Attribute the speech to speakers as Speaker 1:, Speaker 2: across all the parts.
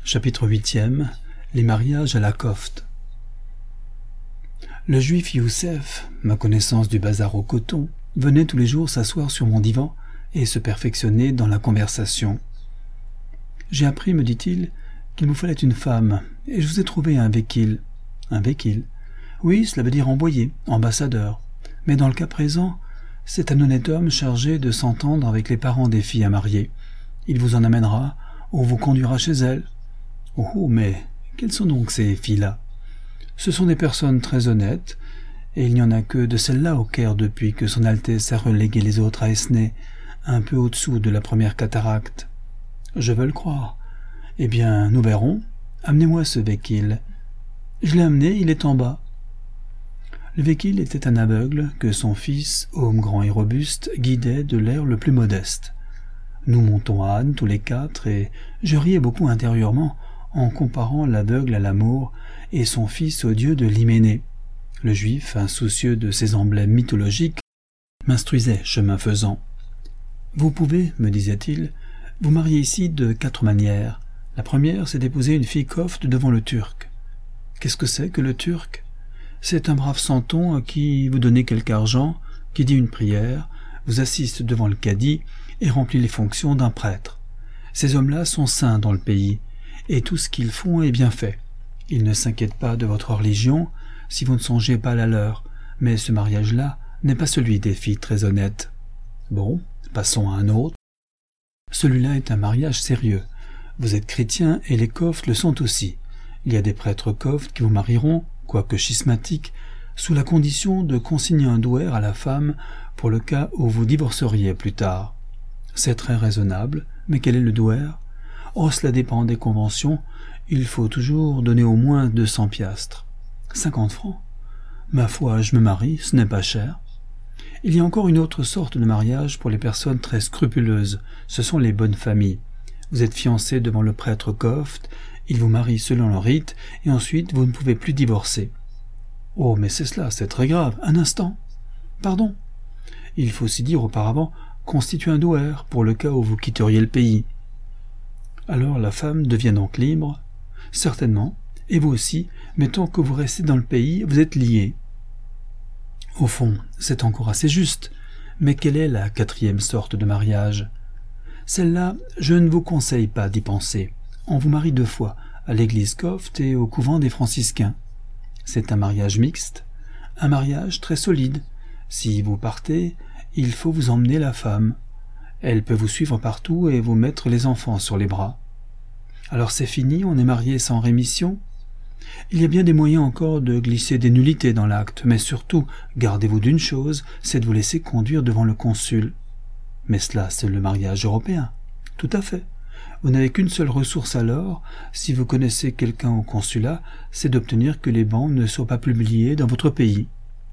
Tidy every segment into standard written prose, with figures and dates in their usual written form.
Speaker 1: Chapitre 8e. Les mariages à la Kofte. Le juif Youssef, ma connaissance du bazar au coton, venait tous les jours s'asseoir sur mon divan et se perfectionner dans la conversation. « J'ai appris, me dit-il, qu'il vous fallait une femme, et je vous ai trouvé un vekil. » Un vekil? Oui, cela veut dire envoyé, ambassadeur. Mais dans le cas présent, c'est un honnête homme chargé de s'entendre avec les parents des filles à marier. Il vous en amènera ou vous conduira chez elles. Oh, mais quelles sont donc ces filles-là? Ce sont des personnes très honnêtes, et il n'y en a que de celles-là au Caire depuis que son Altesse a relégué les autres à Esnay, un peu au-dessous de la première cataracte. Je veux le croire. Eh bien, nous verrons. Amenez-moi ce vekil. Je l'ai amené, il est en bas. Le vekil était un aveugle que son fils, homme grand et robuste, guidait de l'air le plus modeste. Nous montons à âne tous les quatre, et je riais beaucoup intérieurement en comparant l'aveugle à l'amour et son fils au dieu de l'Hyménée. Le juif, insoucieux de ces emblèmes mythologiques, m'instruisait chemin faisant. « Vous pouvez, me disait-il, vous marier ici de 4 manières. La première, c'est d'épouser une fille kofte devant le Turc. Qu'est-ce que c'est que le Turc? C'est un brave santon à qui vous donnez quelque argent, qui dit une prière, vous assiste devant le cadi et remplit les fonctions d'un prêtre. Ces hommes-là sont saints dans le pays, et tout ce qu'ils font est bien fait. Ils ne s'inquiètent pas de votre religion si vous ne songez pas à la leur, mais ce mariage-là n'est pas celui des filles très honnêtes. Bon, passons à un autre. Celui-là est un mariage sérieux. Vous êtes chrétien et les koftes le sont aussi. Il y a des prêtres koftes qui vous marieront, quoique schismatiques, sous la condition de consigner un douaire à la femme pour le cas où vous divorceriez plus tard. C'est très raisonnable, mais quel est le douaire? Oh, cela dépend des conventions. Il faut toujours donner au moins 200 piastres. 50 francs? Ma foi, je me marie, ce n'est pas cher. Il y a encore une autre sorte de mariage pour les personnes très scrupuleuses. Ce sont les bonnes familles. Vous êtes fiancé devant le prêtre kofte, il vous marie selon le rite, et ensuite vous ne pouvez plus divorcer. Oh, mais c'est cela, c'est très grave. Un instant. Pardon. Il faut aussi dire auparavant constituer un douaire pour le cas où vous quitteriez le pays. Alors la femme devient donc libre? Certainement, et vous aussi, mais tant que vous restez dans le pays, vous êtes liés. Au fond, c'est encore assez juste, mais quelle est la 4e sorte de mariage? Celle-là, je ne vous conseille pas d'y penser. On vous marie 2 fois, à l'église kofte et au couvent des franciscains. C'est un mariage mixte, un mariage très solide. Si vous partez, il faut vous emmener la femme. Elle peut vous suivre partout et vous mettre les enfants sur les bras. Alors c'est fini, on est marié sans rémission? Il y a bien des moyens encore de glisser des nullités dans l'acte, mais surtout, gardez-vous d'une chose, c'est de vous laisser conduire devant le consul. Mais cela, c'est le mariage européen. Tout à fait. Vous n'avez qu'une seule ressource alors, si vous connaissez quelqu'un au consulat, c'est d'obtenir que les bans ne soient pas publiés dans votre pays.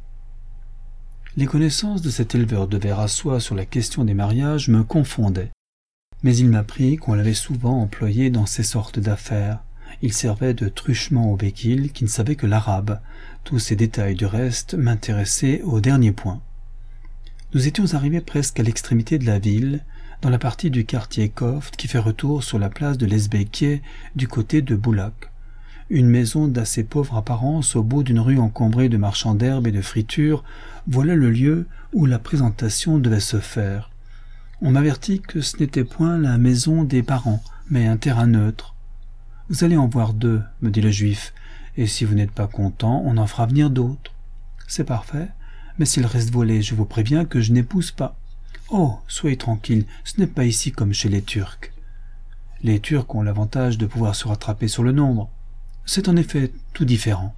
Speaker 1: Les connaissances de cet éleveur de vers à soie sur la question des mariages me confondaient. Mais il m'apprit qu'on l'avait souvent employé dans ces sortes d'affaires. Il servait de truchement au vekil qui ne savait que l'arabe. Tous ces détails du reste m'intéressaient au dernier point. Nous étions arrivés presque à l'extrémité de la ville, dans la partie du quartier kofte qui fait retour sur la place de l'Esbékieh du côté de Boulak. Une maison d'assez pauvre apparence au bout d'une rue encombrée de marchands d'herbes et de fritures, voilà le lieu où la présentation devait se faire. On m'avertit que ce n'était point la maison des parents, mais un terrain neutre. « Vous allez en voir 2, me dit le juif, et si vous n'êtes pas content, on en fera venir d'autres. »« C'est parfait, mais s'il reste volé, je vous préviens que je n'épouse pas. »« Oh, soyez tranquille, ce n'est pas ici comme chez les Turcs. » Les Turcs ont l'avantage de pouvoir se rattraper sur le nombre. C'est en effet tout différent.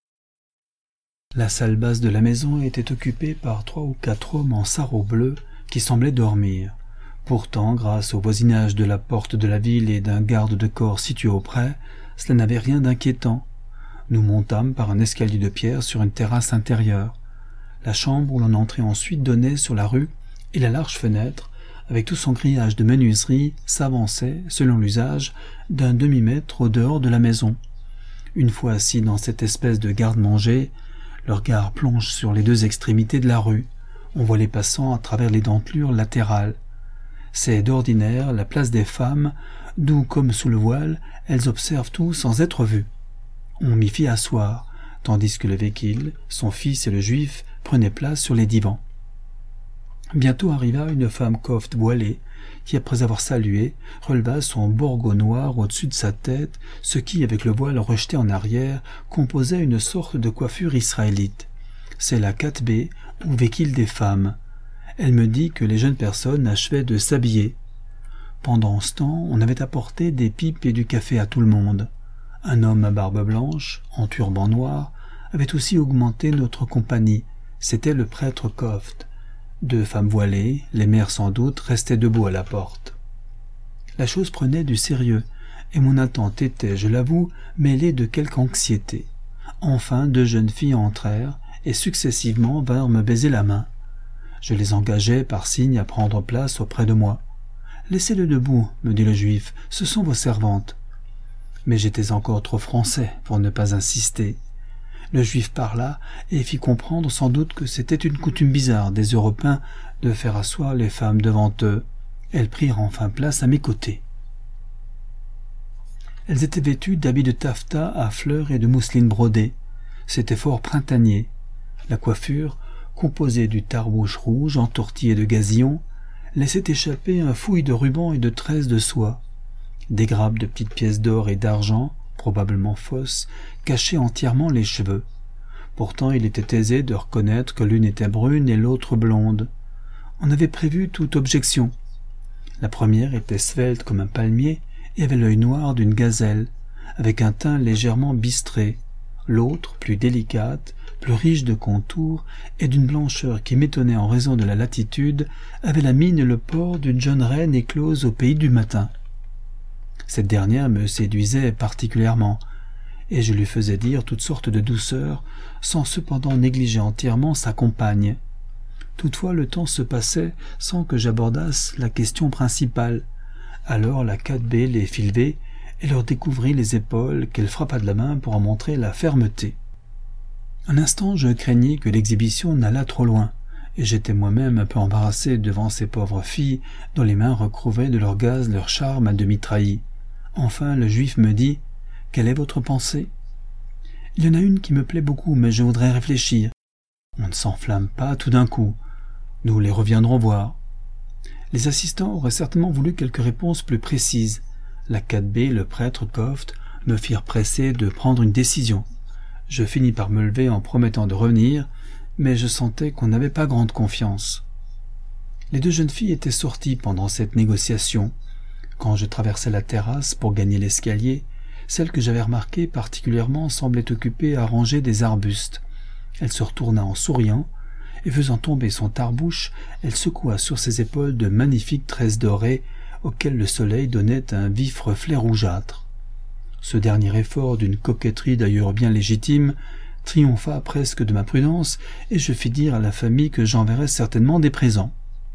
Speaker 1: La salle basse de la maison était occupée par 3 ou 4 hommes en sarrau bleu qui semblaient dormir. Pourtant, grâce au voisinage de la porte de la ville et d'un garde de corps situé auprès, cela n'avait rien d'inquiétant. Nous montâmes par un escalier de pierre sur une terrasse intérieure. La chambre où l'on entrait ensuite donnait sur la rue et la large fenêtre, avec tout son grillage de menuiserie, s'avançait, selon l'usage, d'un demi-mètre au dehors de la maison. Une fois assis dans cette espèce de garde-manger, le regard plonge sur les 2 extrémités de la rue. On voit les passants à travers les dentelures latérales. C'est d'ordinaire la place des femmes, d'où, comme sous le voile, elles observent tout sans être vues. On m'y fit asseoir, tandis que le véquille, son fils et le juif prenaient place sur les divans. Bientôt arriva une femme cofte voilée, qui, après avoir salué, releva son borgo noir au-dessus de sa tête, ce qui, avec le voile rejeté en arrière, composait une sorte de coiffure israélite. C'est la katbé, ou véquille des femmes. Elle me dit que les jeunes personnes achevaient de s'habiller. Pendant ce temps, on avait apporté des pipes et du café à tout le monde. Un homme à barbe blanche, en turban noir, avait aussi augmenté notre compagnie. C'était le prêtre cofte. 2 femmes voilées, les mères sans doute, restaient debout à la porte. La chose prenait du sérieux, et mon attente était, je l'avoue, mêlée de quelque anxiété. Enfin, 2 jeunes filles entrèrent, et successivement vinrent me baiser la main. Je les engageai par signe à prendre place auprès de moi. « Laissez-le debout, me dit le juif, ce sont vos servantes. » Mais j'étais encore trop français pour ne pas insister. Le juif parla et fit comprendre sans doute que c'était une coutume bizarre des Européens de faire asseoir les femmes devant eux. Elles prirent enfin place à mes côtés. Elles étaient vêtues d'habits de taffetas à fleurs et de mousseline brodée. C'était fort printanier. La coiffure, composée du tarbouche rouge entortillé de gazillon, laissait échapper un fouillis de rubans et de tresses de soie. Des grappes de petites pièces d'or et d'argent, probablement fausses, cachaient entièrement les cheveux. Pourtant il était aisé de reconnaître que l'une était brune et l'autre blonde. On avait prévu toute objection. La première était svelte comme un palmier et avait l'œil noir d'une gazelle, avec un teint légèrement bistré. L'autre, plus délicate, plus riche de contours et d'une blancheur qui m'étonnait en raison de la latitude, avait la mine et le port d'une jeune reine éclose au pays du matin. Cette dernière me séduisait particulièrement, et je lui faisais dire toutes sortes de douceurs, sans cependant négliger entièrement sa compagne. Toutefois le temps se passait sans que j'abordasse la question principale. Alors la katbé les fit lever et leur découvrit les épaules qu'elle frappa de la main pour en montrer la fermeté. Un instant je craignis que l'exhibition n'allât trop loin, et j'étais moi-même un peu embarrassé devant ces pauvres filles dont les mains recouvraient de leur gaze leur charme à demi trahi. Enfin le juif me dit « Quelle est votre pensée ?»« Il y en a une qui me plaît beaucoup, mais je voudrais réfléchir. » On ne s'enflamme pas tout d'un coup. Nous les reviendrons voir. Les assistants auraient certainement voulu quelques réponses plus précises. La katbé, le prêtre cofte, me firent presser de prendre une décision. Je finis par me lever en promettant de revenir, mais je sentais qu'on n'avait pas grande confiance. Les 2 jeunes filles étaient sorties pendant cette négociation. Quand je traversais la terrasse pour gagner l'escalier, celle que j'avais remarquée particulièrement semblait occupée à ranger des arbustes. Elle se retourna en souriant, et faisant tomber son tarbouche, elle secoua sur ses épaules de magnifiques tresses dorées auxquelles le soleil donnait un vif reflet rougeâtre. Ce dernier effort d'une coquetterie d'ailleurs bien légitime triompha presque de ma prudence, et je fis dire à la famille que j'enverrais certainement des présents.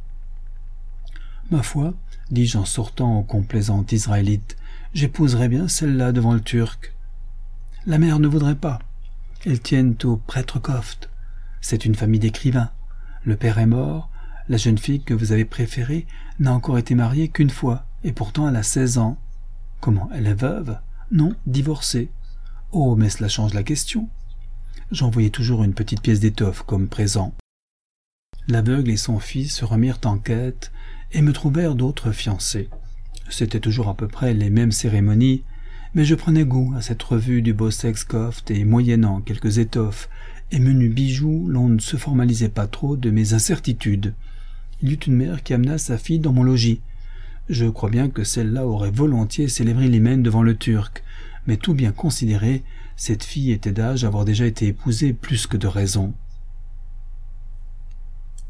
Speaker 1: « Ma foi, dis-je en sortant au complaisant israélite, j'épouserais bien celle-là devant le Turc. La mère ne voudrait pas. Elles tiennent au prêtre cofte. C'est une famille d'écrivains. Le père est mort, la jeune fille que vous avez préférée n'a encore été mariée qu'une fois, et pourtant elle a 16 ans. Comment, elle est veuve? Non, divorcée. Oh, mais cela change la question. J'envoyais toujours une petite pièce d'étoffe comme présent. L'aveugle et son fils se remirent en quête et me trouvèrent d'autres fiancés. C'étaient toujours à peu près les mêmes cérémonies, mais je prenais goût à cette revue du beau sexe cofte et moyennant quelques étoffes et menus bijoux, l'on ne se formalisait pas trop de mes incertitudes. Il y eut une mère qui amena sa fille dans mon logis. Je crois bien que celle-là aurait volontiers célébré l'hymen devant le Turc, mais tout bien considéré, cette fille était d'âge à avoir déjà été épousée plus que de raison.